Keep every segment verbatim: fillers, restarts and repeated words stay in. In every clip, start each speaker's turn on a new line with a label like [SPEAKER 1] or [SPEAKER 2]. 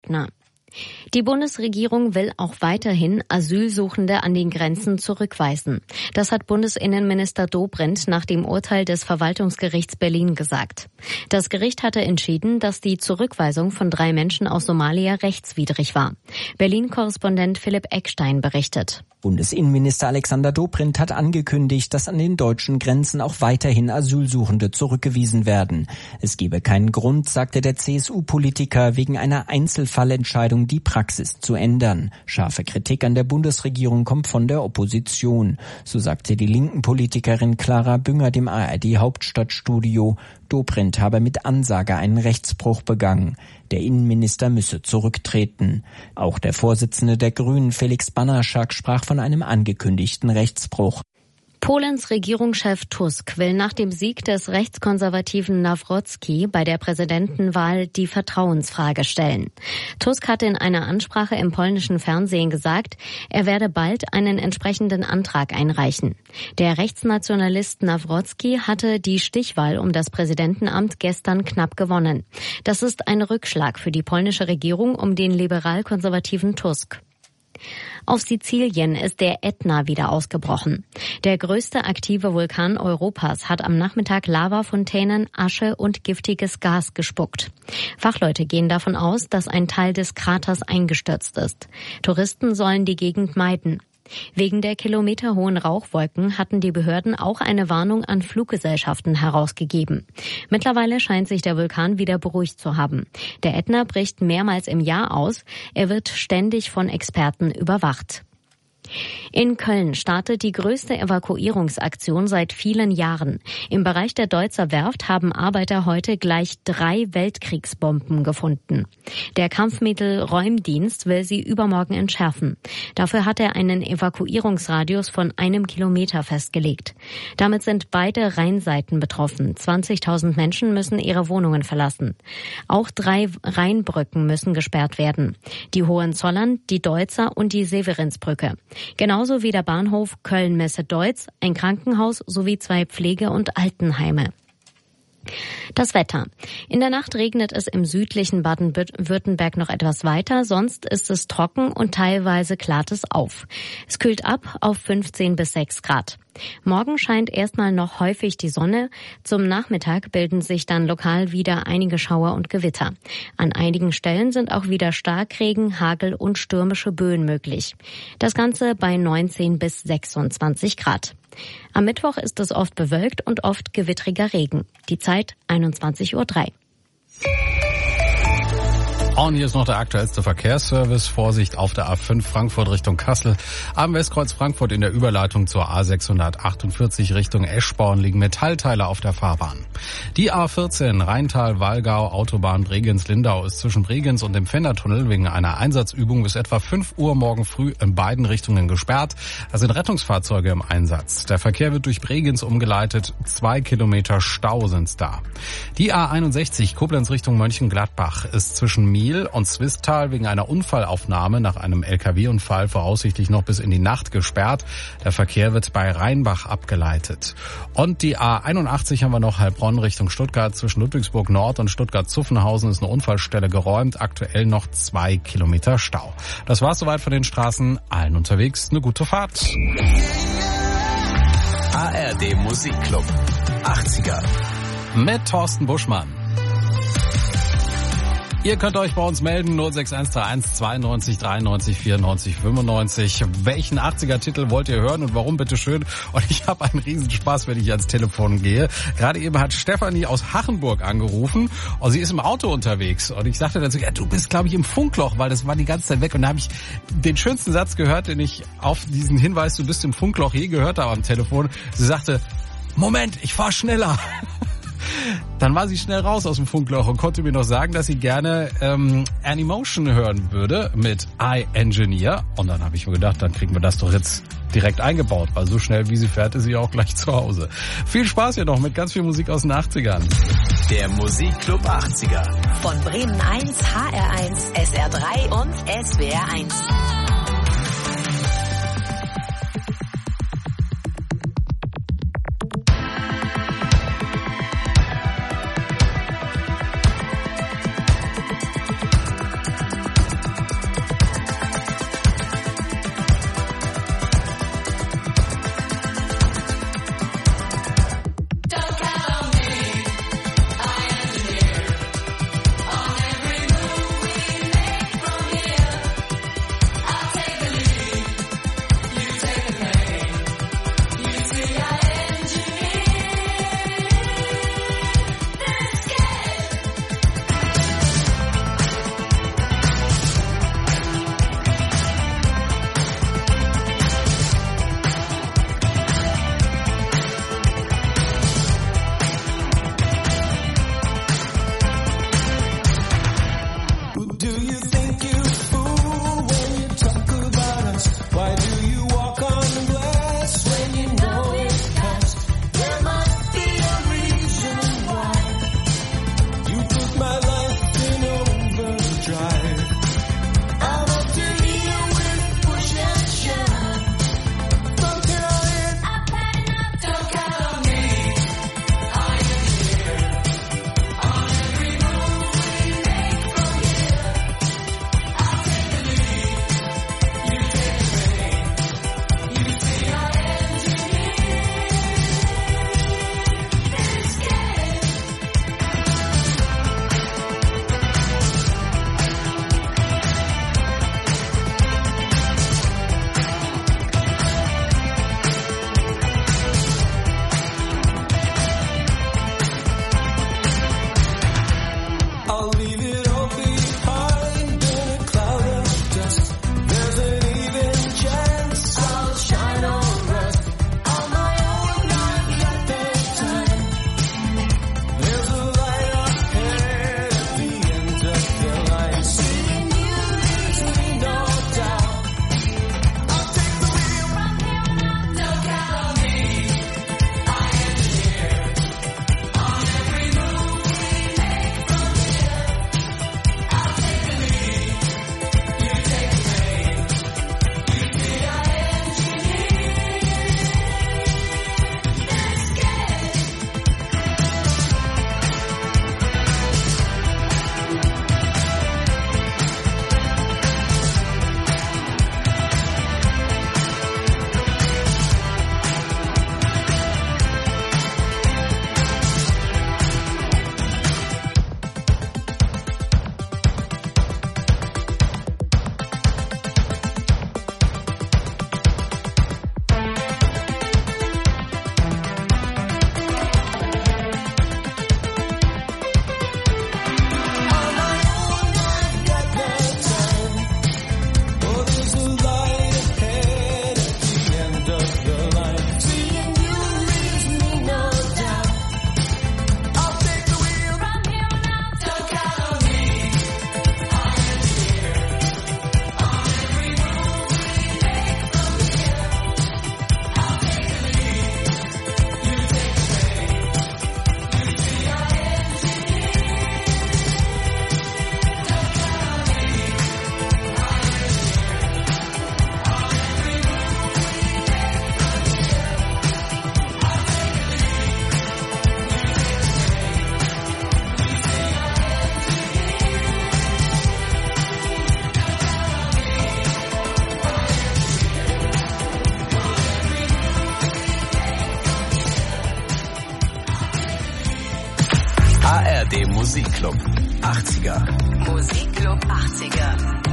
[SPEAKER 1] Aigner. Die Bundesregierung will auch weiterhin Asylsuchende an den Grenzen zurückweisen. Das hat Bundesinnenminister Dobrindt nach dem Urteil des Verwaltungsgerichts Berlin gesagt. Das Gericht hatte entschieden, dass die Zurückweisung von drei Menschen aus Somalia rechtswidrig war. Berlin-Korrespondent Philipp Eckstein berichtet.
[SPEAKER 2] Bundesinnenminister Alexander Dobrindt hat angekündigt, dass an den deutschen Grenzen auch weiterhin Asylsuchende zurückgewiesen werden. Es gebe keinen Grund, sagte der C S U-Politiker, wegen einer Einzelfallentscheidung die Praxis zu ändern. Scharfe Kritik an der Bundesregierung kommt von der Opposition. So sagte die linken Politikerin Clara Bünger dem A R D-Hauptstadtstudio, Dobrindt habe mit Ansage einen Rechtsbruch begangen. Der Innenminister müsse zurücktreten. Auch der Vorsitzende der Grünen, Felix Banaschak, sprach von einem angekündigten Rechtsbruch.
[SPEAKER 1] Polens Regierungschef Tusk will nach dem Sieg des rechtskonservativen Nawrocki bei der Präsidentenwahl die Vertrauensfrage stellen. Tusk hatte in einer Ansprache im polnischen Fernsehen gesagt, er werde bald einen entsprechenden Antrag einreichen. Der Rechtsnationalist Nawrocki hatte die Stichwahl um das Präsidentenamt gestern knapp gewonnen. Das ist ein Rückschlag für die polnische Regierung um den liberal-konservativen Tusk. Auf Sizilien ist der Ätna wieder ausgebrochen. Der größte aktive Vulkan Europas hat am Nachmittag Lavafontänen, Asche und giftiges Gas gespuckt. Fachleute gehen davon aus, dass ein Teil des Kraters eingestürzt ist. Touristen sollen die Gegend meiden. Wegen der kilometerhohen Rauchwolken hatten die Behörden auch eine Warnung an Fluggesellschaften herausgegeben. Mittlerweile scheint sich der Vulkan wieder beruhigt zu haben. Der Ätna bricht mehrmals im Jahr aus. Er wird ständig von Experten überwacht. In Köln startet die größte Evakuierungsaktion seit vielen Jahren. Im Bereich der Deutzer Werft haben Arbeiter heute gleich drei Weltkriegsbomben gefunden. Der Kampfmittelräumdienst will sie übermorgen entschärfen. Dafür hat er einen Evakuierungsradius von einem Kilometer festgelegt. Damit sind beide Rheinseiten betroffen. zwanzigtausend Menschen müssen ihre Wohnungen verlassen. Auch drei Rheinbrücken müssen gesperrt werden. Die Hohenzollern, die Deutzer und die Severinsbrücke. Genauso wie der Bahnhof Köln-Messe-Deutz, ein Krankenhaus sowie zwei Pflege- und Altenheime. Das Wetter. In der Nacht regnet es im südlichen Baden-Württemberg noch etwas weiter, sonst ist es trocken und teilweise klart es auf. Es kühlt ab auf fünfzehn bis sechs Grad. Morgen scheint erstmal noch häufig die Sonne. Zum Nachmittag bilden sich dann lokal wieder einige Schauer und Gewitter. An einigen Stellen sind auch wieder Starkregen, Hagel und stürmische Böen möglich. Das Ganze bei neunzehn bis sechsundzwanzig Grad. Am Mittwoch ist es oft bewölkt und oft gewittriger Regen. Die Zeit einundzwanzig Uhr drei.
[SPEAKER 3] Und hier ist noch der aktuellste Verkehrsservice. Vorsicht auf der A fünf Frankfurt Richtung Kassel. Am Westkreuz Frankfurt in der Überleitung zur A sechshundertachtundvierzig Richtung Eschborn liegen Metallteile auf der Fahrbahn. Die A vierzehn Rheintal-Wallgau Autobahn Bregenz-Lindau ist zwischen Bregenz und dem Fendertunnel wegen einer Einsatzübung bis etwa fünf Uhr morgen früh in beiden Richtungen gesperrt. Da sind Rettungsfahrzeuge im Einsatz. Der Verkehr wird durch Bregenz umgeleitet. Zwei Kilometer Stau sind's da. Die A einundsechzig Koblenz Richtung Mönchengladbach ist zwischen Miel und Zwistal wegen einer Unfallaufnahme nach einem L K W-Unfall voraussichtlich noch bis in die Nacht gesperrt. Der Verkehr wird bei Rheinbach abgeleitet. Und die A einundachtzig haben wir noch Heilbronn Richtung Stuttgart. Zwischen Ludwigsburg Nord und Stuttgart-Zuffenhausen ist eine Unfallstelle geräumt. Aktuell noch zwei Kilometer Stau. Das war's soweit von den Straßen. Allen unterwegs eine gute Fahrt.
[SPEAKER 4] A R D Musikclub achtziger
[SPEAKER 3] mit Thorsten Buschmann. Ihr könnt euch bei uns melden, null sechs eins drei eins zweiundneunzig dreiundneunzig vierundneunzig fünfundneunzig. Welchen achtziger-Titel wollt ihr hören und warum, bitteschön? Und ich habe einen Riesenspaß, wenn ich ans Telefon gehe. Gerade eben hat Stefanie aus Hachenburg angerufen und sie ist im Auto unterwegs. Und ich sagte dazu, ja, du bist, glaube ich, im Funkloch, weil das war die ganze Zeit weg. Und da habe ich den schönsten Satz gehört, den ich auf diesen Hinweis, du bist im Funkloch, je gehört habe am Telefon. Sie sagte, Moment, ich fahr schneller. Dann war sie schnell raus aus dem Funkloch und konnte mir noch sagen, dass sie gerne ähm, Animotion hören würde mit iEngineer. Und dann habe ich mir gedacht, dann kriegen wir das doch jetzt direkt eingebaut, weil so schnell wie sie fährt, ist sie auch gleich zu Hause. Viel Spaß hier noch mit ganz viel Musik aus den achtzigern.
[SPEAKER 4] Der Musikclub achtziger.
[SPEAKER 5] Von Bremen eins, H R eins, S R drei und S W R eins.
[SPEAKER 4] A R D Musikclub achtziger.
[SPEAKER 5] Musikclub achtziger.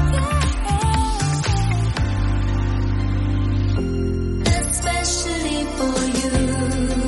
[SPEAKER 6] Especially for you,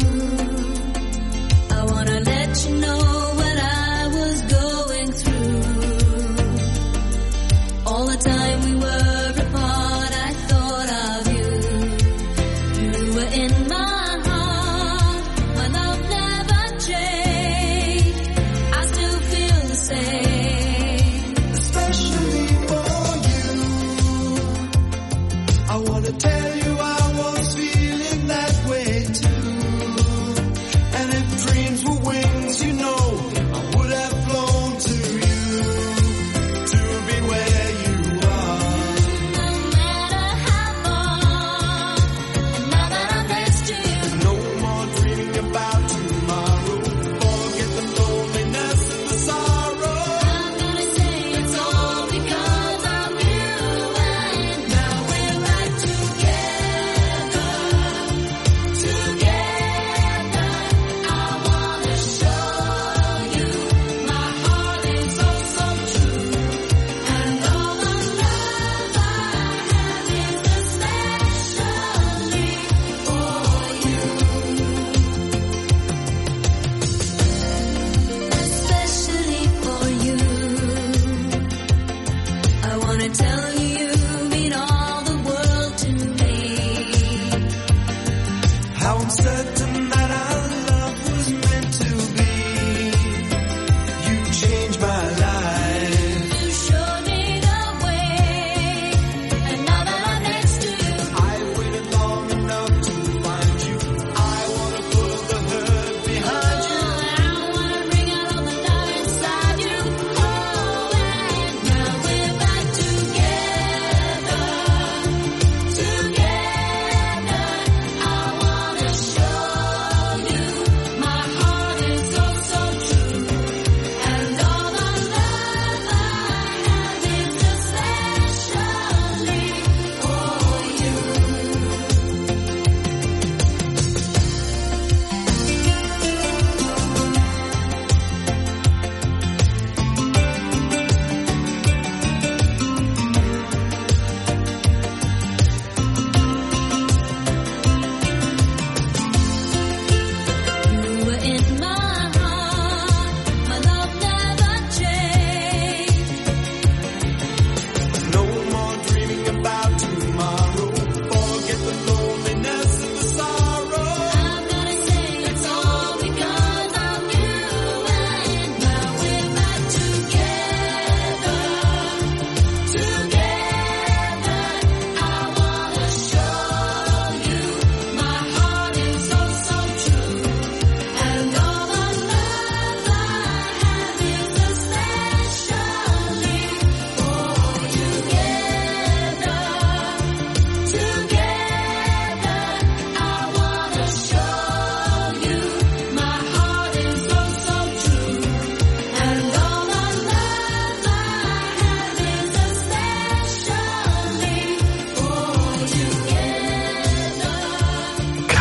[SPEAKER 6] I wanna let you know what I was going through. All the time we were apart, I thought of you. You were in my heart, my love never changed. I still feel the same.
[SPEAKER 7] Especially for you, I wanna tell you I was feeling that way too. And if dreams were wings, you know, I would have flown to you to be where you are.
[SPEAKER 6] No matter how far, and now that I'm next to you,
[SPEAKER 7] No more dreaming about tomorrow. Forget the loneliness and the sorrow.
[SPEAKER 6] I'm gonna say it's all because of you. And now we're right together, together. I wanna show you my heart is so, so true. And all the love I have is especially for you. Especially for you, I wanna tell you you mean all the world to me.
[SPEAKER 7] How I'm certain that our love was meant to be. You changed my life.
[SPEAKER 6] You showed me the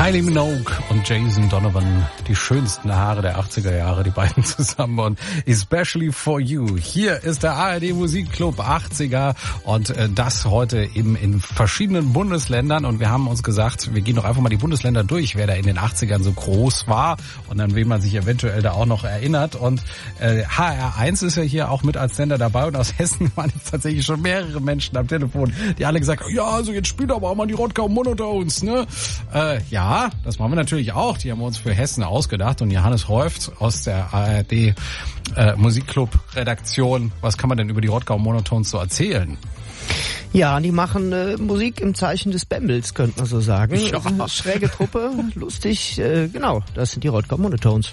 [SPEAKER 3] Kylie Minogue und Jason Donovan, die schönsten Haare der achtziger Jahre, die beiden zusammen und Especially for You. Hier ist der A R D Musikclub achtziger und das heute eben in verschiedenen Bundesländern und wir haben uns gesagt, wir gehen doch einfach mal die Bundesländer durch, wer da in den achtzigern so groß war und an wen man sich eventuell da auch noch erinnert und äh, H R eins ist ja hier auch mit als Sender dabei und aus Hessen waren jetzt tatsächlich schon mehrere Menschen am Telefon, die alle gesagt haben, ja, also jetzt spielt aber auch mal die Rodger Monotones, ne? Äh, ja, Ja, das machen wir natürlich auch. Die haben wir uns für Hessen ausgedacht. Und Johannes Häuft aus der A R D äh, Musikclub-Redaktion. Was kann man denn über die Rodger Monotones so erzählen?
[SPEAKER 8] Ja, die machen äh, Musik im Zeichen des Bämbels, könnte man so sagen.
[SPEAKER 3] Ja.
[SPEAKER 8] Also eine schräge Truppe, lustig. Äh, genau, das sind die Rodger Monotones.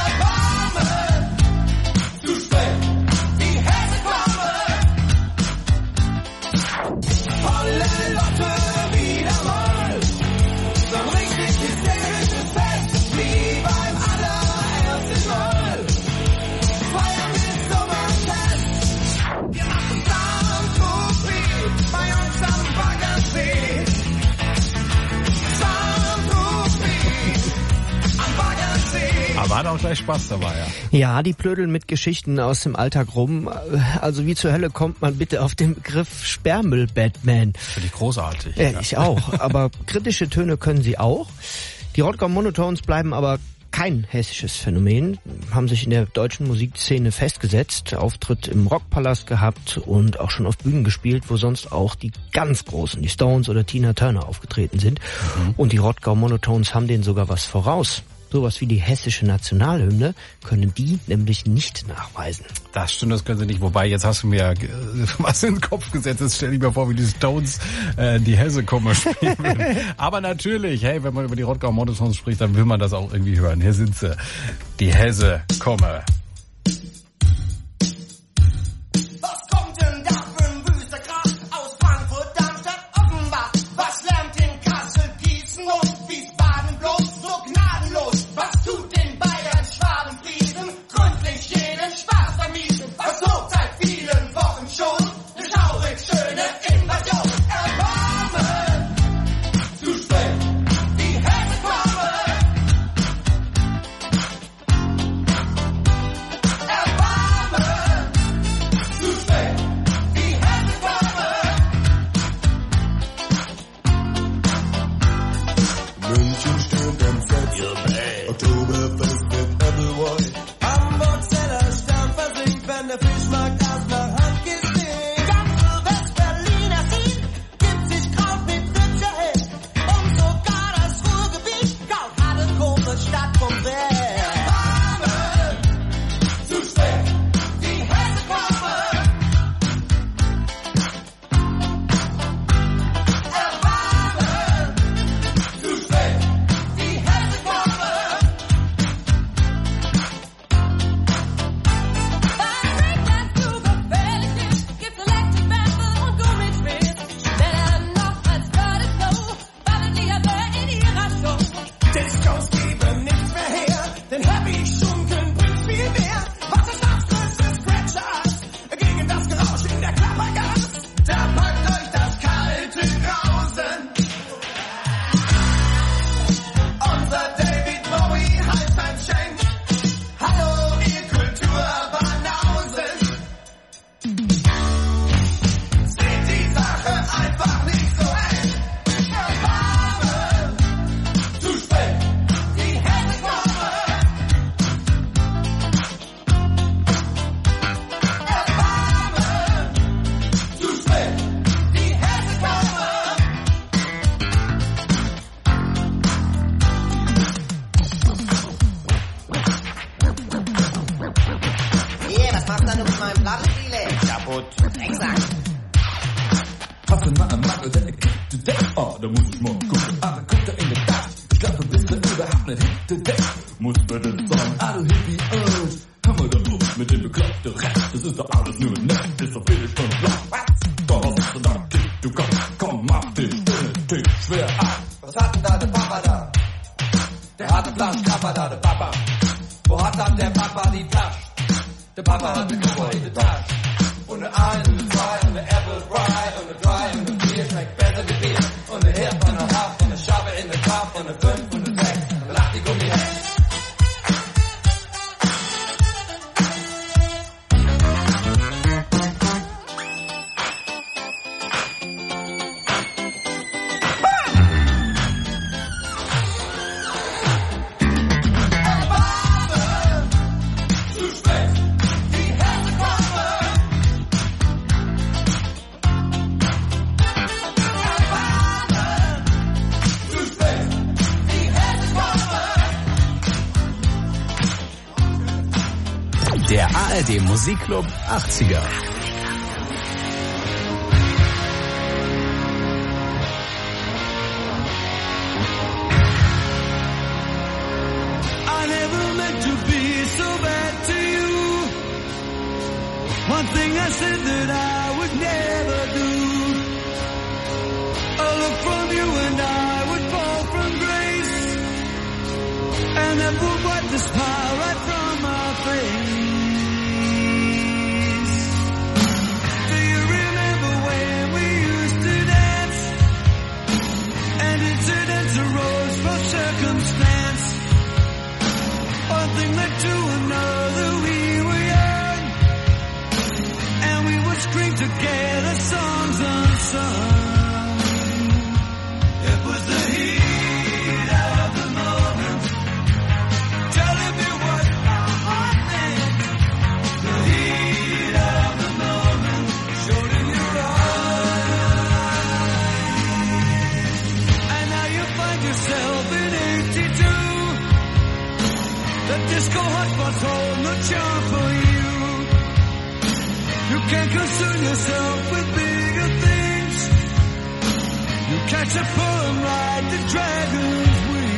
[SPEAKER 3] Aber hat auch gleich Spaß dabei, ja.
[SPEAKER 8] Ja, die plödeln mit Geschichten aus dem Alltag rum. Also wie zur Hölle kommt man bitte auf den Begriff Sperrmüll-Batman?
[SPEAKER 3] Finde ich großartig.
[SPEAKER 8] Ja,
[SPEAKER 3] ja.
[SPEAKER 8] Ich auch. Aber kritische Töne können sie auch. Die Rodger Monotones bleiben aber kein hessisches Phänomen, haben sich in der deutschen Musikszene festgesetzt, Auftritt im Rockpalast gehabt und auch schon auf Bühnen gespielt, wo sonst auch die ganz Großen, die Stones oder Tina Turner aufgetreten sind. Mhm. Und die Rodger Monotones haben denen sogar was voraus. Sowas wie die hessische Nationalhymne können die nämlich nicht nachweisen.
[SPEAKER 3] Das stimmt, das können sie nicht. Wobei, jetzt hast du mir äh, was in den Kopf gesetzt. Jetzt stell dir mal vor, wie die Stones äh, die Hesse komme spielen. Aber natürlich, hey, wenn man über die Rodger Monotones spricht, dann will man das auch irgendwie hören. Hier sind sie. Die Hesse komme.
[SPEAKER 7] Schmeckt besser wie Bier. Und eine Hip und eine Hop und eine Schabe in der Kopf und eine Fünf und eine
[SPEAKER 4] A R D Musikclub achtziger.
[SPEAKER 7] I never meant to be so bad to you. One thing I said that I would never do. A look from you and I would fall from grace, and that would wipe the smile right from my face. Do you remember when we used to dance, and incidents arose from circumstance? One thing led to another, we were young, and we would scream together songs unsung. It was the heat of the moment, telling me what my heart meant. The heat of the moment showed in your eyes, and now you find yourself in eighty-two. The disco hotspots hold no charm for you. You can't concern yourself with bigger things. You catch a pull and ride the dragon's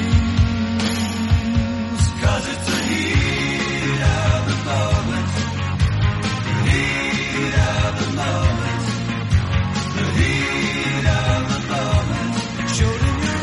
[SPEAKER 7] wings. 'Cause it's the heat of the moment. The heat of the moment. The heat of the moment showed in your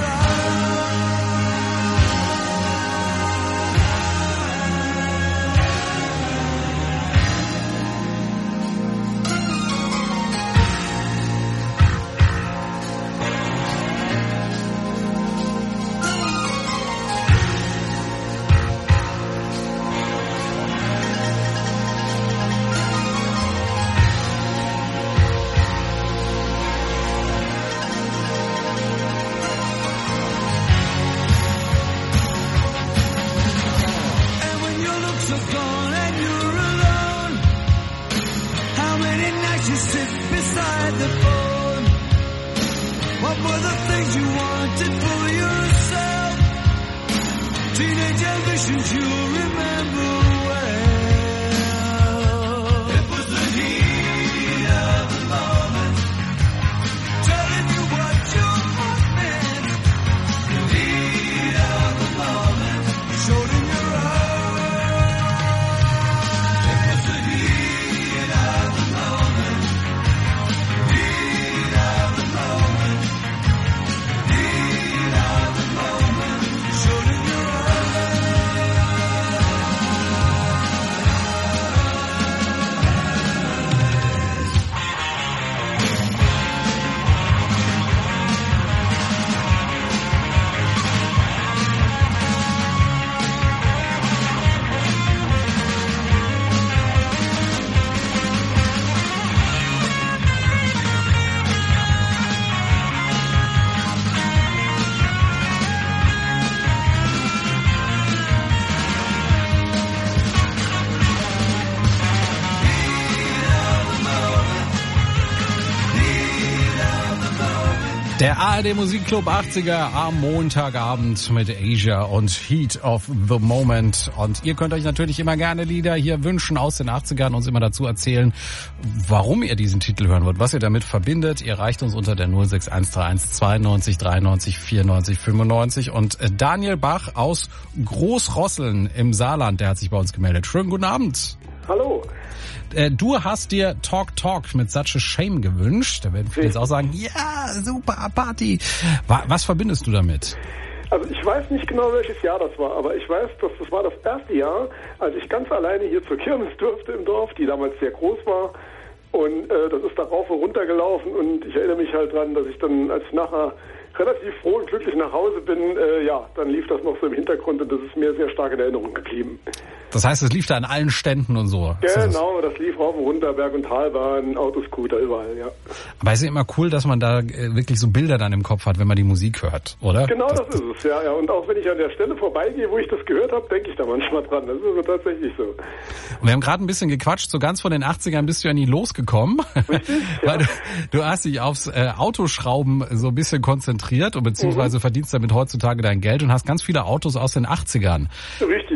[SPEAKER 3] Der A R D Musikclub achtziger am Montagabend mit Asia und Heat of the Moment. Und ihr könnt euch natürlich immer gerne Lieder hier wünschen aus den achtzigern, uns immer dazu erzählen, warum ihr diesen Titel hören wollt, was ihr damit verbindet. Ihr reicht uns unter der null sechs eins drei eins zweiundneunzig dreiundneunzig vierundneunzig fünfundneunzig. Und Daniel Bach aus Großrosseln im Saarland, der hat sich bei uns gemeldet. Schönen guten Abend.
[SPEAKER 9] Hallo.
[SPEAKER 3] Du hast dir Talk Talk mit Such a Shame gewünscht. Da werden viele jetzt auch sagen, ja, super, Party. Was verbindest du damit?
[SPEAKER 9] Also ich weiß nicht genau, welches Jahr das war, aber ich weiß, dass das war das erste Jahr, als ich ganz alleine hier zur Kirmes durfte im Dorf, die damals sehr groß war. Und äh, das ist da rauf und runter gelaufen und ich erinnere mich halt dran, dass ich dann, als ich nachher relativ froh und glücklich nach Hause bin, äh, ja, dann lief das noch so im Hintergrund und das ist mir sehr stark in Erinnerung geblieben.
[SPEAKER 3] Das heißt, es lief da an allen Ständen und so?
[SPEAKER 9] Genau, das lief rauf und runter, Berg- und Talbahn, Autoscooter, überall, ja.
[SPEAKER 3] Aber es ist ja immer cool, dass man da wirklich so Bilder dann im Kopf hat, wenn man die Musik hört, oder?
[SPEAKER 9] Genau, das,
[SPEAKER 3] das
[SPEAKER 9] ist es, ja, ja. Und auch wenn ich an der Stelle vorbeigehe, wo ich das gehört habe, denke ich da manchmal dran. Das ist also tatsächlich so.
[SPEAKER 3] Und wir haben gerade ein bisschen gequatscht, so ganz von den achtzigern bist du ja nie losgekommen. Richtig, Weil ja. du, du hast dich aufs äh, Autoschrauben so ein bisschen konzentriert und beziehungsweise mhm. verdienst damit heutzutage dein Geld und hast ganz viele Autos aus den achtzigern.
[SPEAKER 9] Richtig.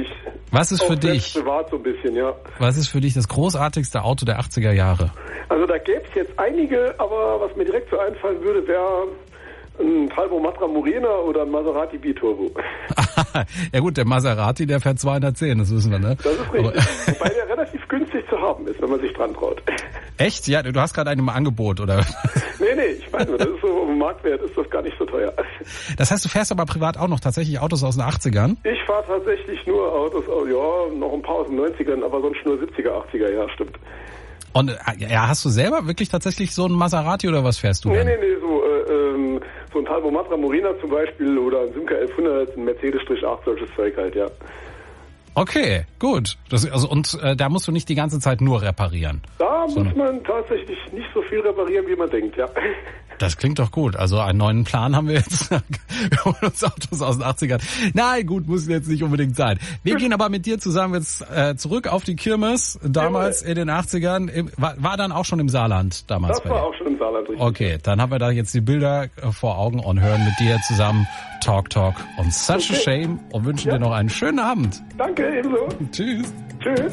[SPEAKER 3] Was ist
[SPEAKER 9] Auch
[SPEAKER 3] für dich,
[SPEAKER 9] privat so ein bisschen, ja.
[SPEAKER 3] was ist für dich das großartigste Auto der achtziger Jahre?
[SPEAKER 9] Also da gäbe es jetzt einige, aber was mir direkt so einfallen würde, wäre ein Talbot Matra Murena oder ein Maserati Biturbo.
[SPEAKER 3] Ja gut, der Maserati, der fährt zweihundertzehn, das wissen wir, ne?
[SPEAKER 9] Das ist richtig. Wobei der relativ günstig zu haben ist, wenn man sich dran traut.
[SPEAKER 3] Echt? Ja, du hast gerade einen im Angebot, oder?
[SPEAKER 9] Nee, nee, ich weiß nicht, das ist so, im Marktwert ist das gar nicht so teuer.
[SPEAKER 3] Das heißt, du fährst aber privat auch noch tatsächlich Autos aus den achtzigern?
[SPEAKER 9] Ich fahre tatsächlich nur Autos, oh, ja, noch ein paar aus den neunzigern, aber sonst nur siebziger, achtziger, ja, stimmt.
[SPEAKER 3] Und ja, hast du selber wirklich tatsächlich so einen Maserati oder was fährst du
[SPEAKER 9] Nee,
[SPEAKER 3] dann?
[SPEAKER 9] nee, nee, so, äh, ähm, so ein Talbot Matra Murena zum Beispiel oder ein Simca elfhundert, ein Mercedes acht, solches Zeug halt, ja.
[SPEAKER 3] Okay, gut. Das, also und äh, da musst du nicht die ganze Zeit nur reparieren.
[SPEAKER 9] Da
[SPEAKER 3] So
[SPEAKER 9] muss
[SPEAKER 3] eine-
[SPEAKER 9] man tatsächlich nicht so viel reparieren, wie man denkt, ja.
[SPEAKER 3] Das klingt doch gut. Also einen neuen Plan haben wir jetzt. Wir holen uns Autos aus den achtzigern. Nein, gut, muss jetzt nicht unbedingt sein. Wir gehen aber mit dir zusammen jetzt äh, zurück auf die Kirmes, damals in den achtzigern. Im, war, war dann auch schon im Saarland damals
[SPEAKER 9] Das
[SPEAKER 3] bei
[SPEAKER 9] war
[SPEAKER 3] dir?
[SPEAKER 9] auch schon im Saarland richtig.
[SPEAKER 3] Okay, dann haben wir da jetzt die Bilder äh, vor Augen und hören mit dir zusammen Talk Talk und Such a Shame und wünschen dir noch einen schönen Abend.
[SPEAKER 9] Danke, ebenso.
[SPEAKER 3] Tschüss.
[SPEAKER 9] Tschüss.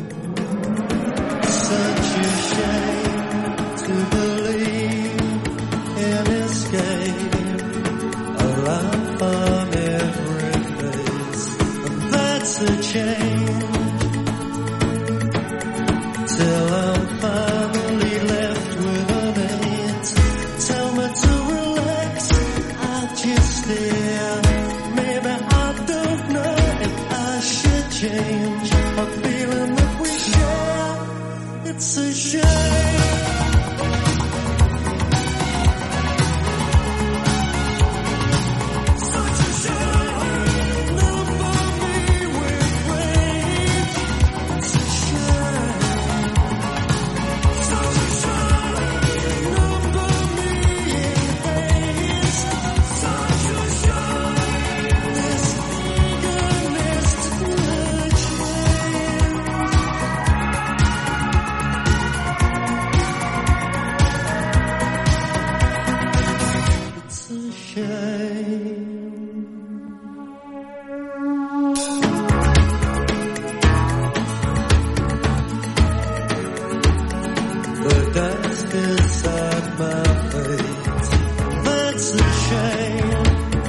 [SPEAKER 7] Such a shame to believe in escape, a laugh on every face, and that's a change. Till I'm finally left with an eight. Tell me to relax, I just stare. Maybe I don't know if I should change. A feeling that we share, it's a shame. The dust inside my face, that's a shame.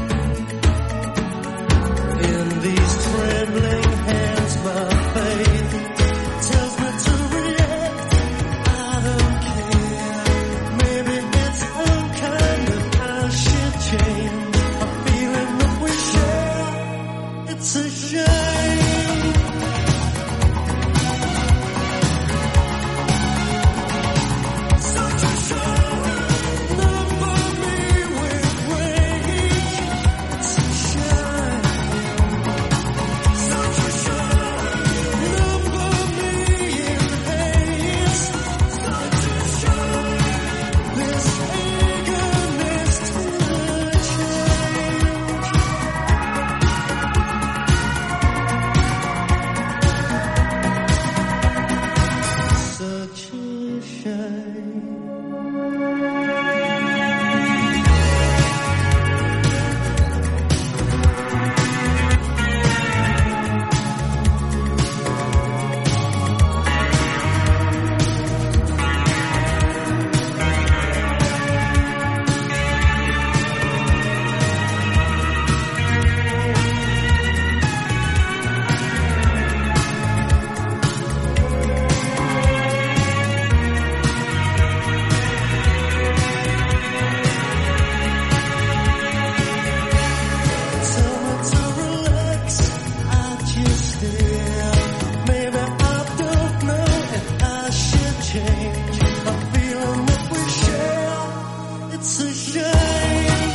[SPEAKER 7] In these trembling hands, my faith tells me to react. I don't care. Maybe it's unkind that I should change. A feeling that we share, it's a shame. Such a shame. Tell me to relax, I just stare. Maybe I don't know if I should change. A feeling that we share, it's a shame.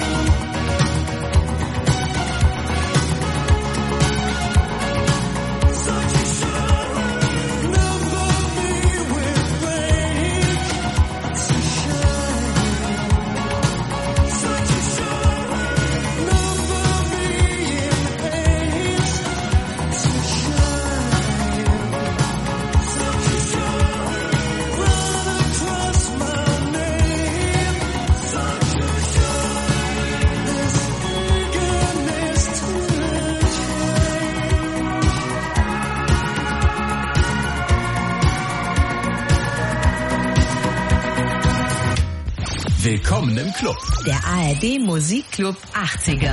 [SPEAKER 7] Such a shame. Number me with rage. It's a shame. Such a shame. Number me in haze. It's a shame. Such a shame. Run across my name. Such a shame.
[SPEAKER 4] Willkommen im Club.
[SPEAKER 5] Der A R D Musikclub achtziger.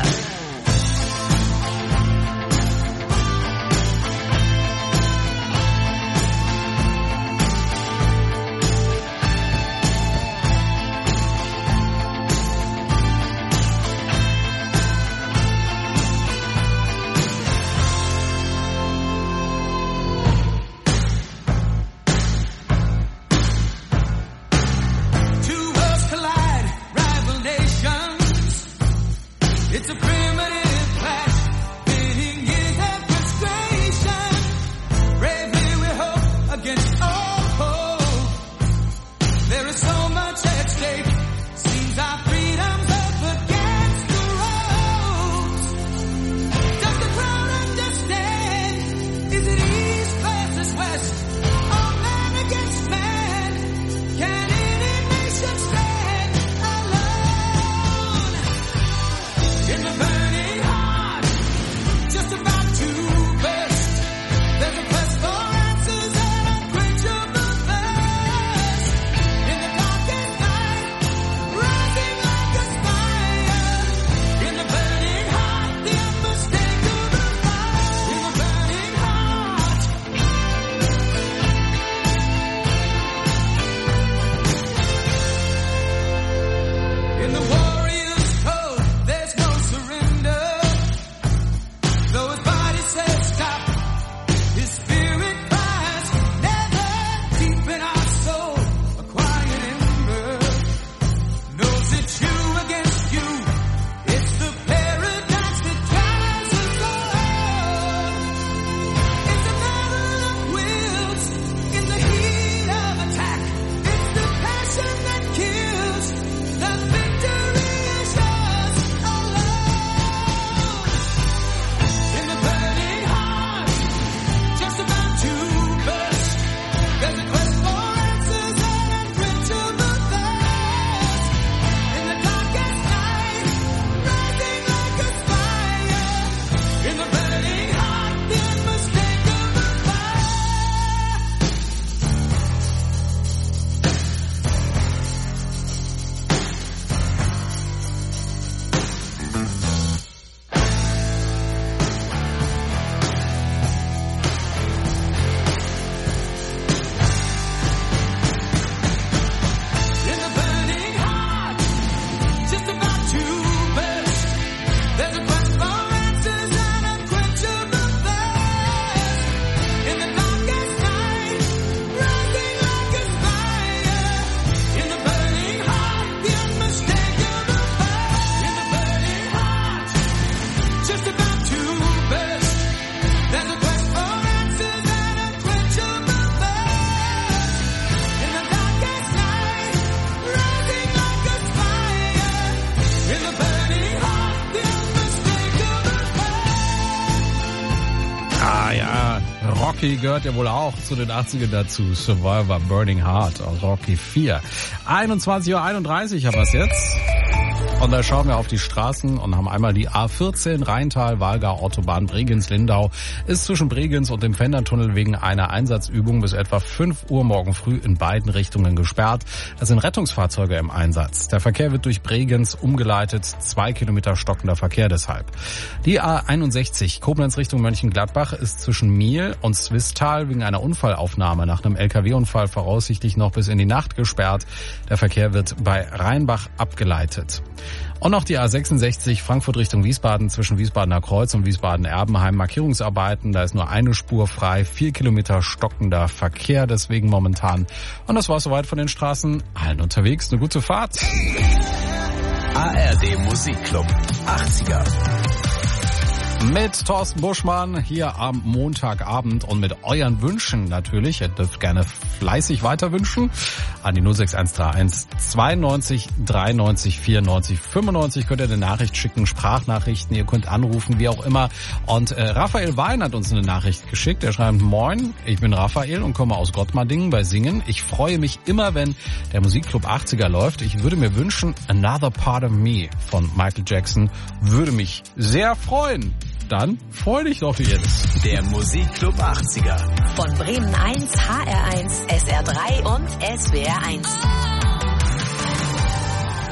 [SPEAKER 3] Rocky gehört ja wohl auch zu den achtzigern dazu. Survivor, Burning Heart, Rocky vier. einundzwanzig Uhr einunddreißig haben wir es jetzt. Und da schauen wir auf die Straßen und haben einmal die A vierzehn Rheintal-Walgau-Autobahn Bregenz-Lindau. Ist zwischen Bregenz und dem Fendertunnel wegen einer Einsatzübung bis etwa fünf Uhr morgen früh in beiden Richtungen gesperrt. Es sind Rettungsfahrzeuge im Einsatz. Der Verkehr wird durch Bregenz umgeleitet. Zwei Kilometer stockender Verkehr deshalb. Die A einundsechzig Koblenz Richtung Mönchengladbach ist zwischen Miel und Swisttal wegen einer Unfallaufnahme nach einem L K W-Unfall voraussichtlich noch bis in die Nacht gesperrt. Der Verkehr wird bei Rheinbach abgeleitet. Und noch die A sechsundsechzig Frankfurt Richtung Wiesbaden zwischen Wiesbadener Kreuz und Wiesbaden-Erbenheim. Markierungsarbeiten, da ist nur eine Spur frei, vier Kilometer stockender Verkehr deswegen momentan. Und das war's soweit von den Straßen. Allen unterwegs, eine gute Fahrt.
[SPEAKER 4] A R D Musikclub achtziger.
[SPEAKER 3] Mit Thorsten Buschmann hier am Montagabend und mit euren Wünschen natürlich. Ihr dürft gerne fleißig weiter wünschen an die null sechs eins drei eins zweiundneunzig dreiundneunzig vierundneunzig fünfundneunzig. Könnt ihr eine Nachricht schicken, Sprachnachrichten, ihr könnt anrufen, wie auch immer. Und äh, Raphael Wein hat uns eine Nachricht geschickt. Er schreibt: Moin, ich bin Raphael und komme aus Gottmardingen bei Singen. Ich freue mich immer, wenn der Musikclub achtziger läuft. Ich würde mir wünschen, Another Part of Me von Michael Jackson würde mich sehr freuen. Dann freu dich doch jetzt.
[SPEAKER 4] Der Musikclub achtziger.
[SPEAKER 5] Von Bremen eins, H R eins, S R drei und S W R eins.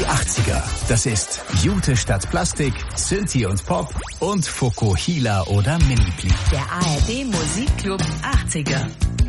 [SPEAKER 4] Die achtziger. Das ist Jute statt Plastik, Sinti und Pop und Fukuhila oder Minipli.
[SPEAKER 5] Der A R D Musikclub achtziger.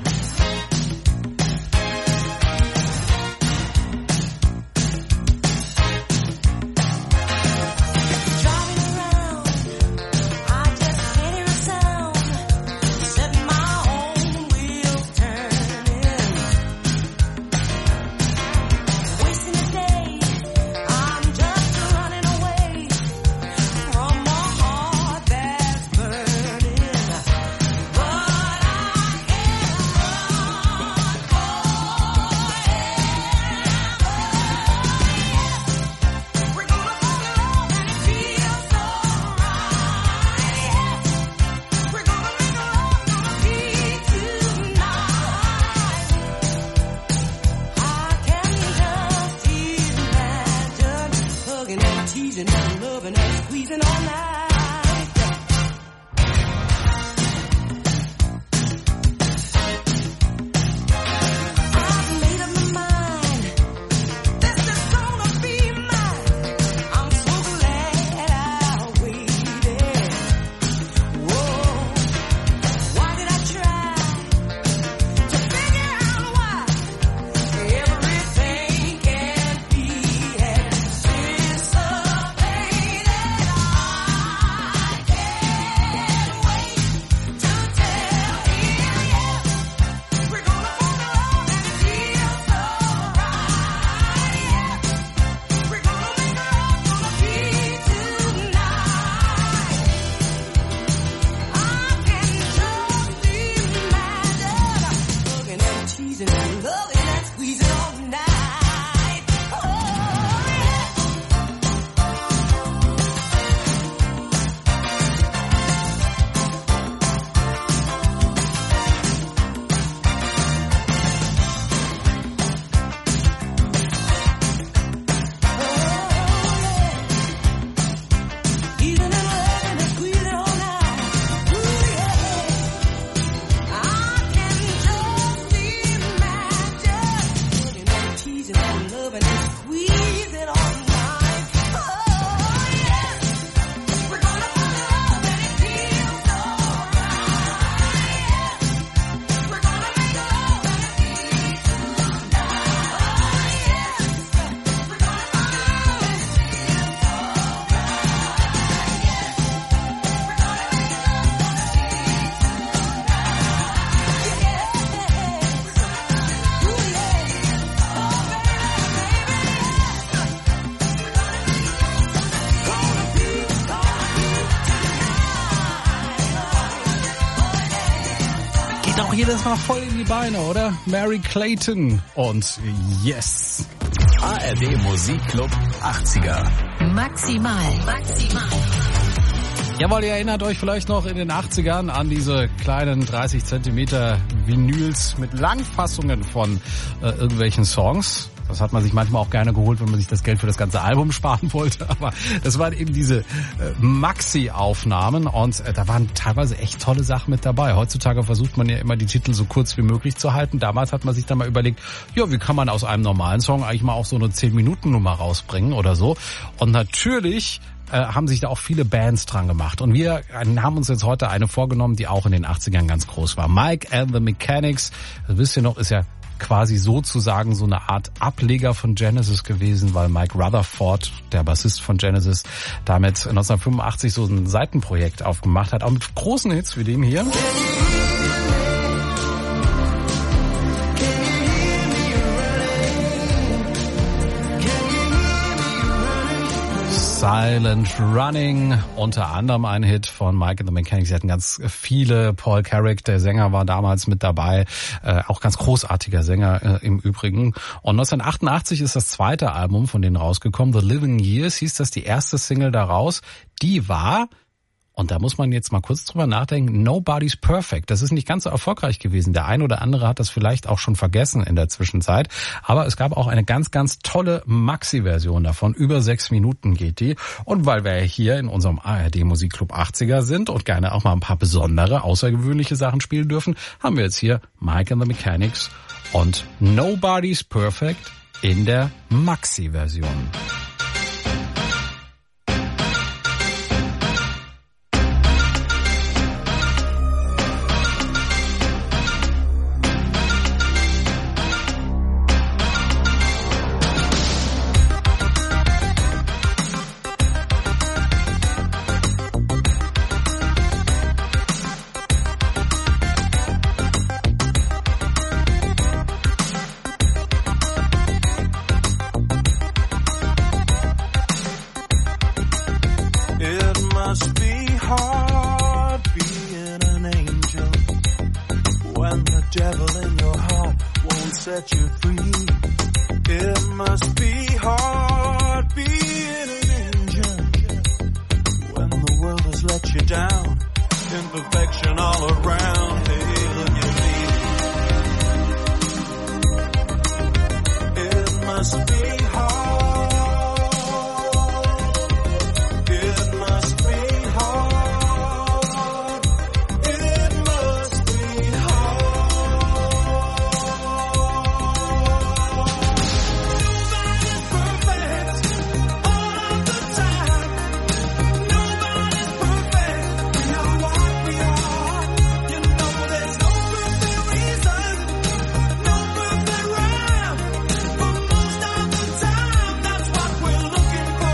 [SPEAKER 3] Jedes Mal voll in die Beine, oder? Mary Clayton und Yes.
[SPEAKER 4] A R D Musikclub achtziger.
[SPEAKER 5] Maximal. Maximal.
[SPEAKER 3] Jawohl, ihr erinnert euch vielleicht noch in den achtzigern an diese kleinen dreißig Zentimeter Vinyls mit Langfassungen von äh, irgendwelchen Songs. Das hat man sich manchmal auch gerne geholt, wenn man sich das Geld für das ganze Album sparen wollte. Aber das waren eben diese äh, Maxi-Aufnahmen und äh, da waren teilweise echt tolle Sachen mit dabei. Heutzutage versucht man ja immer, die Titel so kurz wie möglich zu halten. Damals hat man sich dann mal überlegt, ja, wie kann man aus einem normalen Song eigentlich mal auch so eine zehn Minuten Nummer rausbringen oder so. Und natürlich äh, haben sich da auch viele Bands dran gemacht. Und wir äh, haben uns jetzt heute eine vorgenommen, die auch in den achtzigern ganz groß war. Mike and the Mechanics, das wisst ihr noch, ist ja quasi sozusagen so eine Art Ableger von Genesis gewesen, weil Mike Rutherford, der Bassist von Genesis, damit neunzehnhundertfünfundachtzig so ein Seitenprojekt aufgemacht hat, auch mit großen Hits wie dem hier. Silent Running, unter anderem ein Hit von Mike and the Mechanics. Sie hatten ganz viele. Paul Carrick, der Sänger, war damals mit dabei. Äh, auch ganz großartiger Sänger äh, im Übrigen. Und neunzehnhundertachtundachtzig ist das zweite Album von denen rausgekommen. The Living Years hieß das, die erste Single daraus. Die war... Und da muss man jetzt mal kurz drüber nachdenken, Nobody's Perfect. Das ist nicht ganz so erfolgreich gewesen. Der ein oder andere hat das vielleicht auch schon vergessen in der Zwischenzeit. Aber es gab auch eine ganz, ganz tolle Maxi-Version davon. Über sechs Minuten geht die. Und weil wir hier in unserem A R D Musikclub achtziger sind und gerne auch mal ein paar besondere, außergewöhnliche Sachen spielen dürfen, haben wir jetzt hier Mike and the Mechanics und Nobody's Perfect in der Maxi-Version.
[SPEAKER 7] must be hard being an angel when the world has let you down. Imperfection all around. Hey, look at me. It must be hard. It must be hard. It must be hard. Nobody's perfect all the time. Nobody's perfect. We are what we are. You know there's no perfect reason, no perfect rhyme. But most of the time, that's what we're looking for.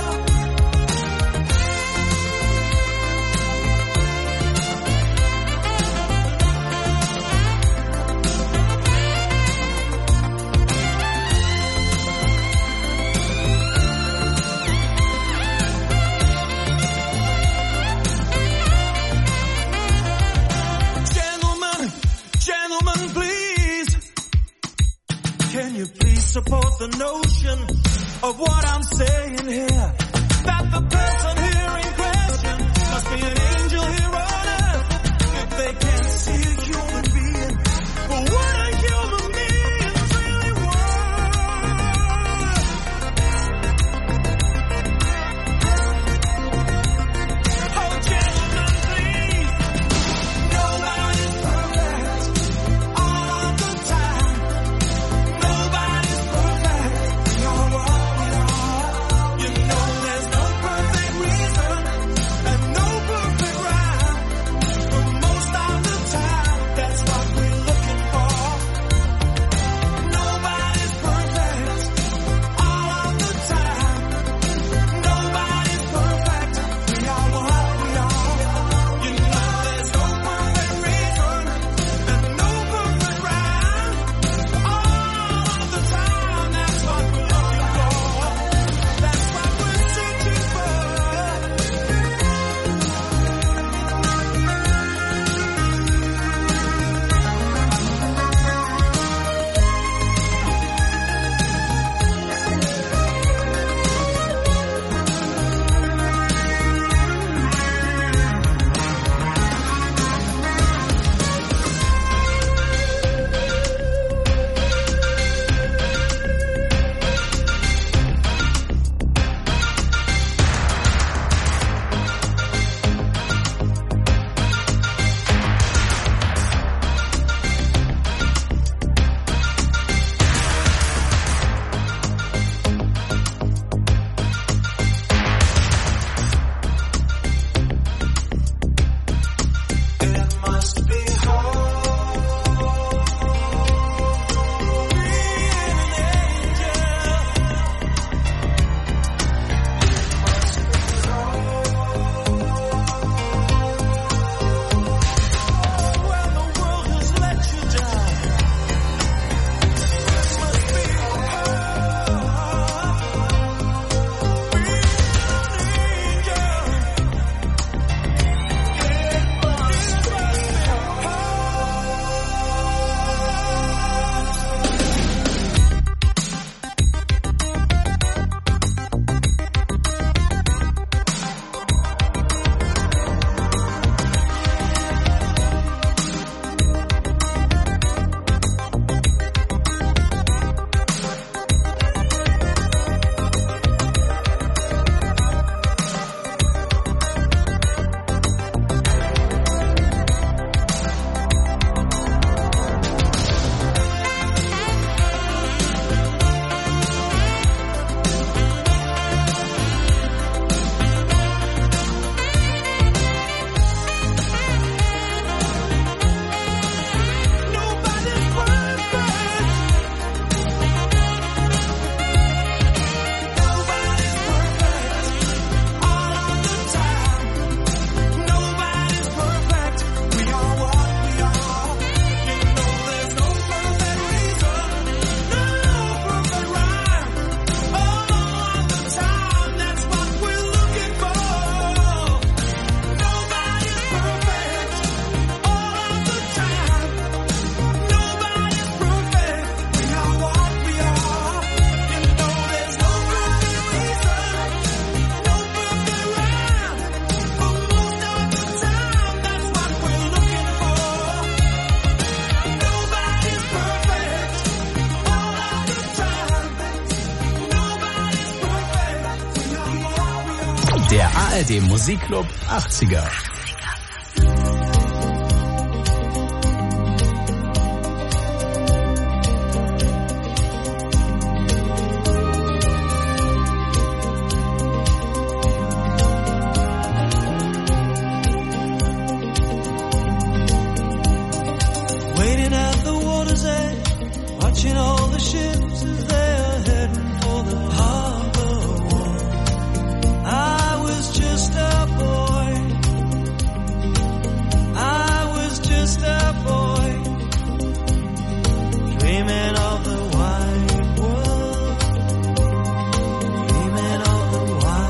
[SPEAKER 7] Gentlemen, gentlemen, please. Can you please support the notion of what I'm saying here? That the person here in question must be an angel here on earth. If they can't see a human being, well, what a human being's really worth. Oh, gentlemen, please. Nobody's perfect all the time. Nobody's perfect. We are what we are. You know
[SPEAKER 4] Der A R D Musikclub achtziger.
[SPEAKER 7] Waiting at the water's edge, watching all the ships as they're heading for the harbor wall. I was just a boy, I was just a boy, dreaming of the wide world, dreaming of the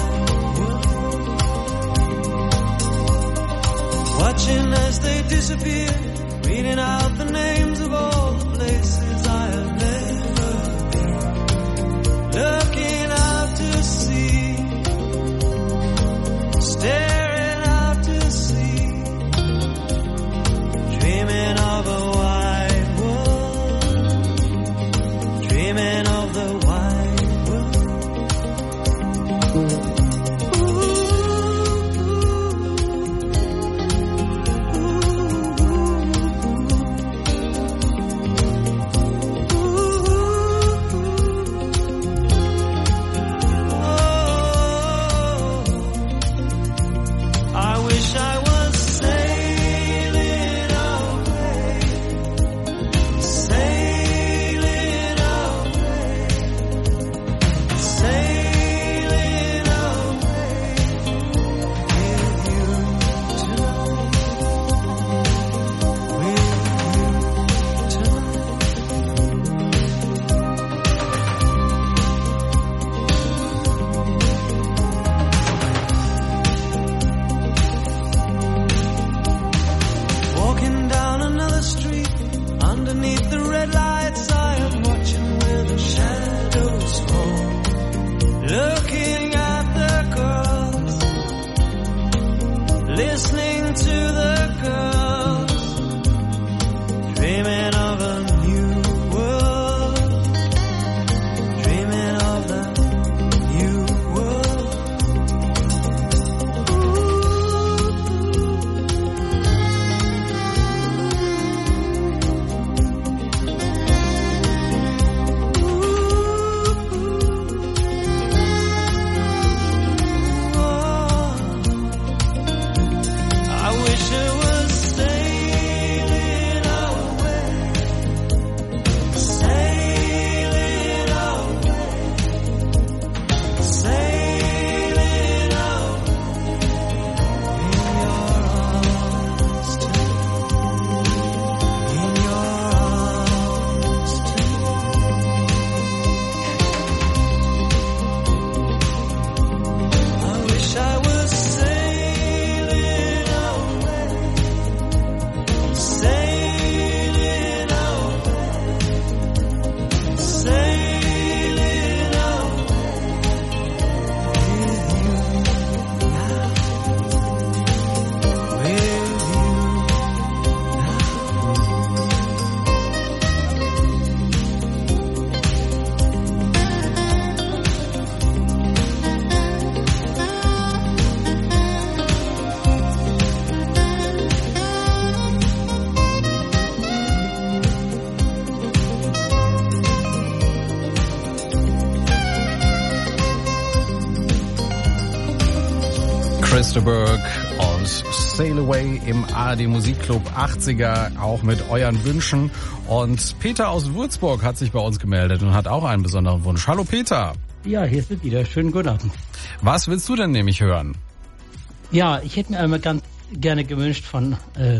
[SPEAKER 7] wide world, watching as they disappear, reading out the names of all the places I have never been, looking out to sea, staring out to sea, dreaming of a wide world, dreaming of the wide world.
[SPEAKER 3] Christopher und Sail Away im A R D Musikclub achtziger, auch mit euren Wünschen. Und Peter aus Würzburg hat sich bei uns gemeldet und hat auch einen besonderen Wunsch. Hallo Peter.
[SPEAKER 10] Ja, hier ist er wieder. Schönen guten Abend.
[SPEAKER 3] Was willst du denn nämlich hören?
[SPEAKER 10] Ja, ich hätte mir einmal ganz gerne gewünscht von, äh,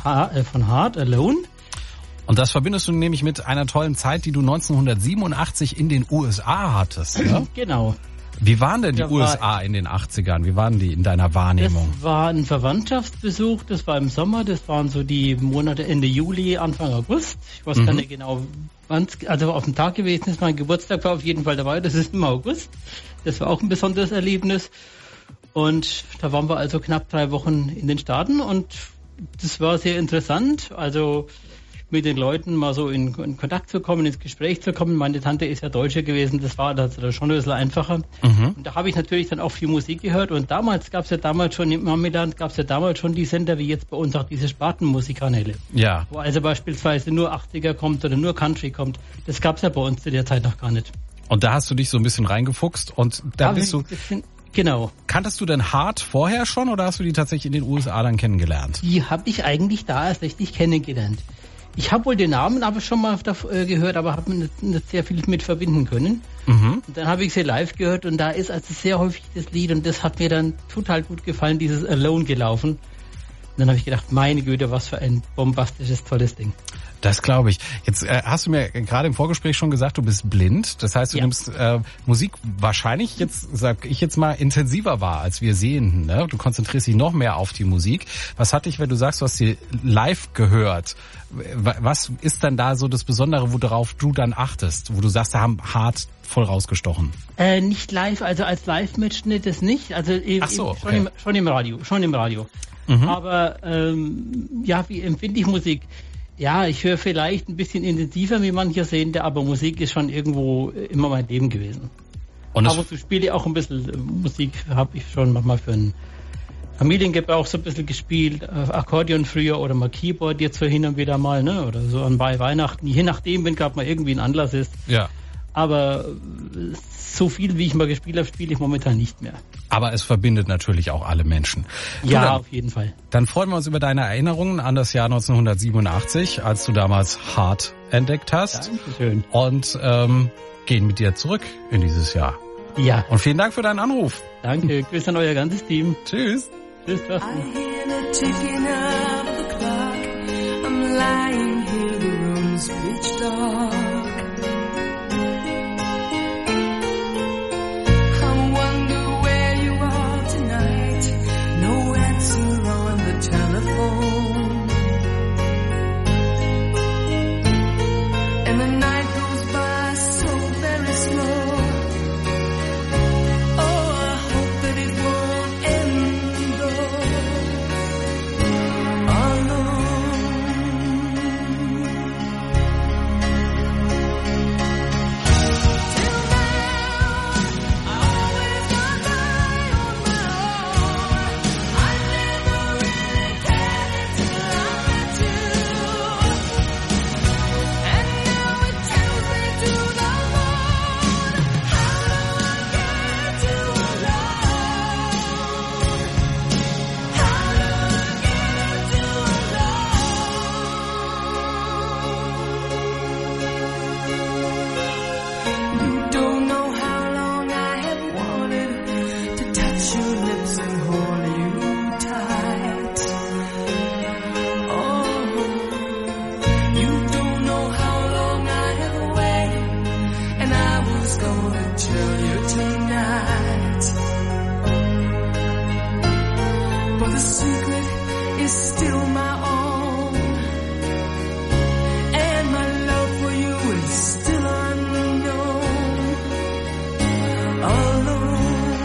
[SPEAKER 10] von Heart Alone.
[SPEAKER 3] Und das verbindest du nämlich mit einer tollen Zeit, die du neunzehnhundertsiebenundachtzig in den U S A hattest, ja?
[SPEAKER 10] Genau.
[SPEAKER 3] Wie waren denn die
[SPEAKER 10] Da
[SPEAKER 3] U S A in den achtzigern? Wie waren die in deiner Wahrnehmung?
[SPEAKER 10] Das war ein Verwandtschaftsbesuch, das war im Sommer, das waren so die Monate Ende Juli, Anfang August. Ich weiß mhm. gar nicht genau, wann es also auf dem Tag gewesen ist. Mein Geburtstag war auf jeden Fall dabei, das ist im August. Das war auch ein besonderes Erlebnis. Und da waren wir also knapp drei Wochen in den Staaten und das war sehr interessant. Also mit den Leuten mal so in, in Kontakt zu kommen, ins Gespräch zu kommen. Meine Tante ist ja Deutsche gewesen, das war das schon ein bisschen einfacher. Mhm. Und da habe ich natürlich dann auch viel Musik gehört. Und damals gab es ja damals schon, im Amiland gab es ja damals schon die Sender, wie jetzt bei uns auch diese Spartenmusikkanäle.
[SPEAKER 3] Ja.
[SPEAKER 10] Wo also beispielsweise nur achtziger kommt oder nur Country kommt. Das gab es ja bei uns zu der Zeit noch gar nicht.
[SPEAKER 3] Und da hast du dich so ein bisschen reingefuchst und da
[SPEAKER 10] Aber
[SPEAKER 3] bist du...
[SPEAKER 10] Bisschen, genau.
[SPEAKER 3] Kanntest du denn Hart vorher schon oder hast du die tatsächlich in den U S A dann kennengelernt?
[SPEAKER 10] Die habe ich eigentlich da erst richtig kennengelernt. Ich habe wohl den Namen aber schon mal da, äh, gehört, aber habe nicht, nicht sehr viel mit verbinden können. Mhm. Und dann habe ich sie live gehört und da ist also sehr häufig das Lied und das hat mir dann total gut gefallen, dieses Alone gelaufen. Und dann habe ich gedacht, meine Güte, was für ein bombastisches, tolles Ding.
[SPEAKER 3] Das glaube ich. Jetzt äh, hast du mir gerade im Vorgespräch schon gesagt, du bist blind. Das heißt, du ja. nimmst äh, Musik wahrscheinlich jetzt, sag ich jetzt mal, intensiver wahr als wir Sehenden. Ne? Du konzentrierst dich noch mehr auf die Musik. Was hat dich, wenn du sagst, du hast sie live gehört? Was ist dann da so das Besondere, worauf du dann achtest? Wo du sagst, da haben Hart voll rausgestochen.
[SPEAKER 10] Äh, nicht live, also als Live-Mitschnitt das nicht. Also eben,
[SPEAKER 3] Ach so,
[SPEAKER 10] eben schon,
[SPEAKER 3] okay.
[SPEAKER 10] im, schon im Radio, schon im Radio. Mhm. Aber ähm, ja, wie empfinde ich Musik? Ja, ich höre vielleicht ein bisschen intensiver wie mancher Sehende, aber Musik ist schon irgendwo immer mein Leben gewesen. Und aber zu spiele ich auch ein bisschen äh, Musik, habe ich schon manchmal für einen Familiengebrauch so ein bisschen gespielt, äh, Akkordeon früher oder mal Keyboard jetzt so hin und wieder mal, ne, oder so an bei Weihnachten, je nachdem, wenn gerade mal irgendwie ein Anlass ist.
[SPEAKER 3] Ja.
[SPEAKER 10] Aber so viel, wie ich mal gespielt habe, spiele ich momentan nicht mehr.
[SPEAKER 3] Aber es verbindet natürlich auch alle Menschen.
[SPEAKER 10] Ja,
[SPEAKER 3] dann,
[SPEAKER 10] auf jeden Fall.
[SPEAKER 3] Dann freuen wir uns über deine Erinnerungen an das Jahr neunzehnhundertsiebenundachtzig, als du damals Hart entdeckt hast.
[SPEAKER 10] Dankeschön.
[SPEAKER 3] Und ähm, gehen mit dir zurück in dieses Jahr.
[SPEAKER 10] Ja.
[SPEAKER 3] Und vielen Dank für deinen Anruf.
[SPEAKER 10] Danke. Grüß an euer ganzes Team.
[SPEAKER 3] Tschüss.
[SPEAKER 10] Tschüss, Thorsten.
[SPEAKER 6] I hear the ticking of the clock. I'm lying here, the room's pitch dark. Telephone and the night goes by so very slow. Oh, I hope that it won't end though alone. Till now, I always got by on my own. I never really cared till I met you, and now it tells me to the moon. How do I get to alone? How do I get to alone? You don't know how long I have wanted to touch your lips and hold you tight. Oh, you don't know how long I have waited, and I was gonna tell you tonight. But the secret is still my own, and my love for you is still unknown. Alone.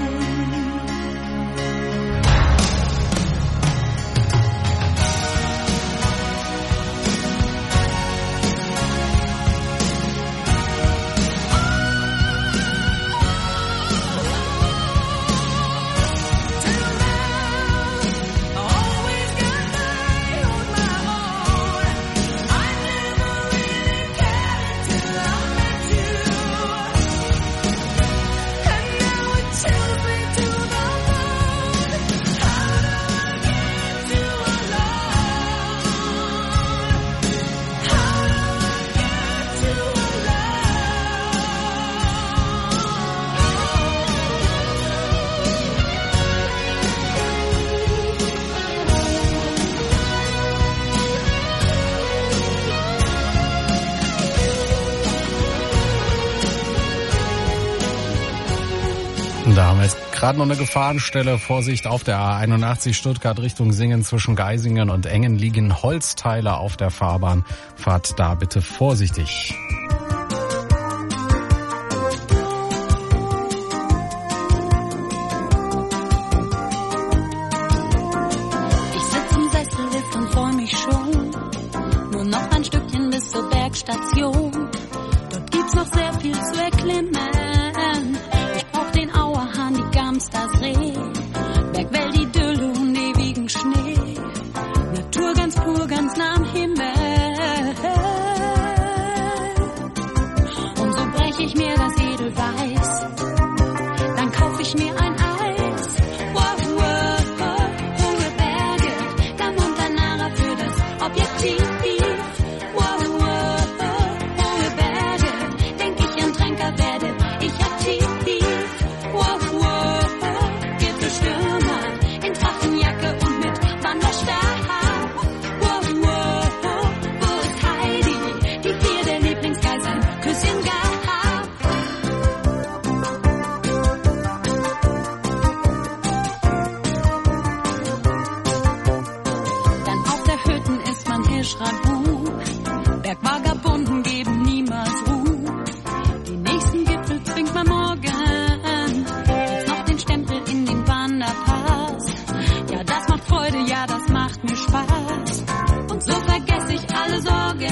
[SPEAKER 3] Da haben wir jetzt gerade noch eine Gefahrenstelle. Vorsicht auf der A einundachtzig Stuttgart Richtung Singen zwischen Geisingen und Engen liegen Holzteile auf der Fahrbahn. Fahrt da bitte vorsichtig.
[SPEAKER 6] Ich sitz im Sessel, Lift und freu mich schon. Nur noch ein Stückchen Fischragout. Bergvagabunden geben niemals Ruhe. Den nächsten Gipfel trinkt man morgen. Jetzt noch den Stempel in den Wanderpass. Ja, das macht Freude, ja, das macht mir Spaß. Und so vergesse ich alle Sorgen.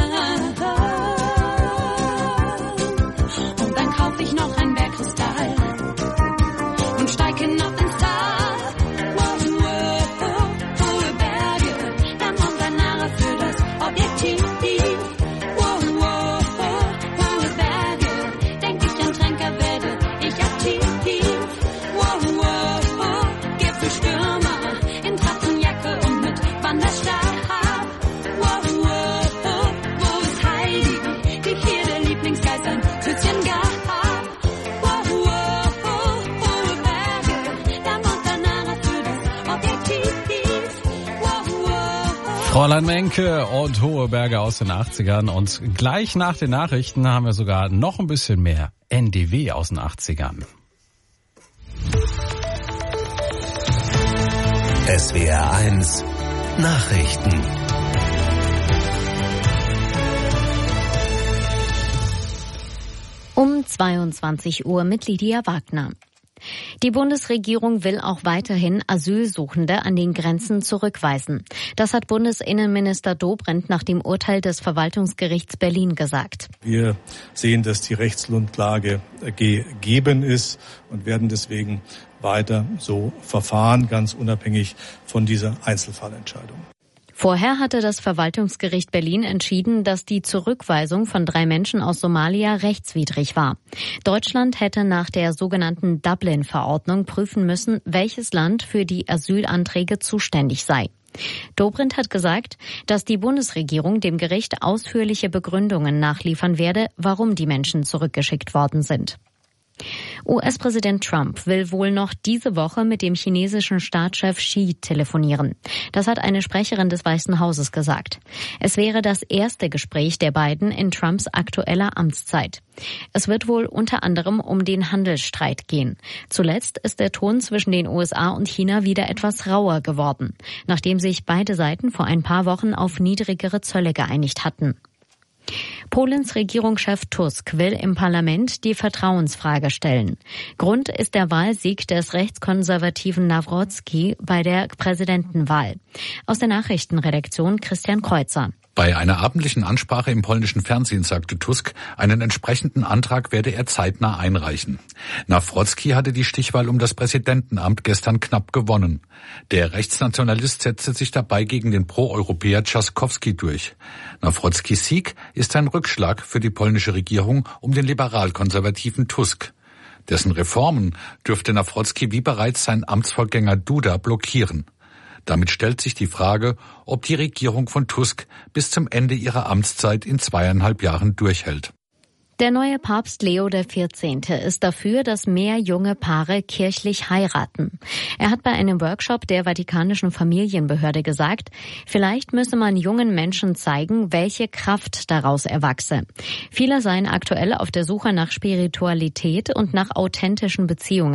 [SPEAKER 6] Und dann kaufe ich noch ein Bergkristall und steig hinauf ins Tal. Wow, wow, hohe Berge, der Montanara für das Objektiv. Wow, wow, hohe Berge, denk ich an Tränker, werde ich aktiv. Wow, wow, Gipfelstürmer in Trachtenjacke und mit Wanderstab. Wow, wow, wo ist Heidi, die hier der Lieblingsgeist ein Küsschen gab. Wow, wow, hohe Berge, der Montanara für das Objektiv. Wow, wow.
[SPEAKER 3] Fräulein Menke und hohe Berge aus den achtzigern. Und gleich nach den Nachrichten haben wir sogar noch ein bisschen mehr N D W aus den achtzigern.
[SPEAKER 4] S W R eins Nachrichten.
[SPEAKER 1] Um zweiundzwanzig Uhr mit Lydia Wagner. Die Bundesregierung will auch weiterhin Asylsuchende an den Grenzen zurückweisen. Das hat Bundesinnenminister Dobrindt nach dem Urteil des Verwaltungsgerichts Berlin gesagt.
[SPEAKER 11] Wir sehen, dass die Rechtsgrundlage gegeben ist und werden deswegen weiter so verfahren, ganz unabhängig von dieser Einzelfallentscheidung.
[SPEAKER 1] Vorher hatte das Verwaltungsgericht Berlin entschieden, dass die Zurückweisung von drei Menschen aus Somalia rechtswidrig war. Deutschland hätte nach der sogenannten Dublin-Verordnung prüfen müssen, welches Land für die Asylanträge zuständig sei. Dobrindt hat gesagt, dass die Bundesregierung dem Gericht ausführliche Begründungen nachliefern werde, warum die Menschen zurückgeschickt worden sind. U S-Präsident Trump will wohl noch diese Woche mit dem chinesischen Staatschef Xi telefonieren. Das hat eine Sprecherin des Weißen Hauses gesagt. Es wäre das erste Gespräch der beiden in Trumps aktueller Amtszeit. Es wird wohl unter anderem um den Handelsstreit gehen. Zuletzt ist der Ton zwischen den U S A und China wieder etwas rauer geworden, nachdem sich beide Seiten vor ein paar Wochen auf niedrigere Zölle geeinigt hatten. Polens Regierungschef Tusk will im Parlament die Vertrauensfrage stellen. Grund ist der Wahlsieg des rechtskonservativen Nawrocki bei der Präsidentenwahl. Aus der Nachrichtenredaktion Christian Kreuzer.
[SPEAKER 12] Bei einer abendlichen Ansprache im polnischen Fernsehen sagte Tusk, einen entsprechenden Antrag werde er zeitnah einreichen. Nawrocki hatte die Stichwahl um das Präsidentenamt gestern knapp gewonnen. Der Rechtsnationalist setzte sich dabei gegen den Pro-Europäer Trzaskowski durch. Nawrockis Sieg ist ein Rückschlag für die polnische Regierung um den liberal-konservativen Tusk. Dessen Reformen dürfte Nawrocki wie bereits sein Amtsvorgänger Duda blockieren. Damit stellt sich die Frage, ob die Regierung von Tusk bis zum Ende ihrer Amtszeit in zweieinhalb Jahren durchhält.
[SPEAKER 1] Der neue Papst Leo der vierzehnte ist dafür, dass mehr junge Paare kirchlich heiraten. Er hat bei einem Workshop der Vatikanischen Familienbehörde gesagt, vielleicht müsse man jungen Menschen zeigen, welche Kraft daraus erwachse. Viele seien aktuell auf der Suche nach Spiritualität und nach authentischen Beziehungen.